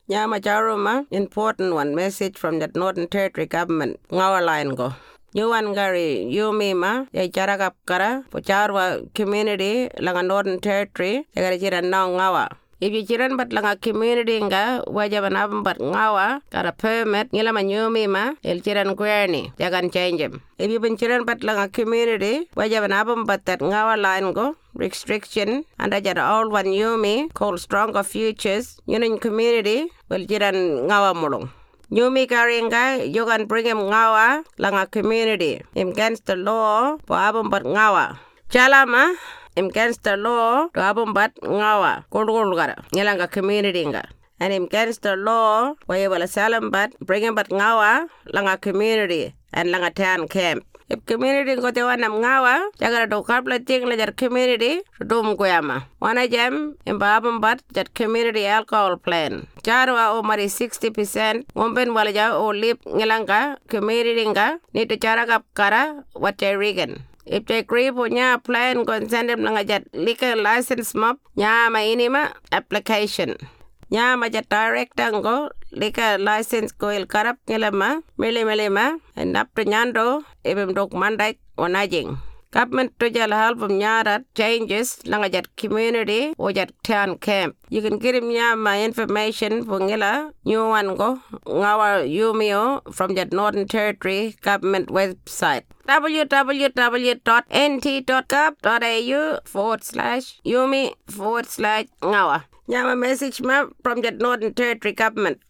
Nyama charuma important one message from the Northern Territory government. Ngawa line go. Yuan gari yumi ma ya charagap kara pocharwa community langa Northern Territory ya chira na ngawa. If you chiran bat langa community nga wajaban abam bat ngawa kara permit ngila manyumi ma el chiran kwerni ya kan change him. If you been chiran bat langa community wajaban abam bat that ngawa line go restriction under that old one yumi called Stronger Futures Union Community will chiran ngawa mulung. Yumi karinga you can bring him ngawa langa community against the law for abam bat ngawa. Chalama against the law to abam bat ngawa kulul gara ngelanga community nga. And against the law where wala salam bat bring him bat ngawa langa community and langa town camp. If community ko te wanam ngawa jagara do kapla ting la jar community dum koyama wana jam abam bat that community alcohol plan jarwa o mari 60% ngomben wala ja o lip ngelanga community nga ni to charagap kara what they regan. If they agree punya plan consent ng jat liquor license map nya mainima application nya majat director ngo liquor license ko il karap ngelama mele and up to nyando ibem dok manday onajing government to jal help nyarat changes ng jat community o jat town camp. You can get him my information for ngela new one go ngawa yumio from that Northern Territory government website www.nt.gov.au/yumi/ngawa. Nyama message ma from the Northern Territory government.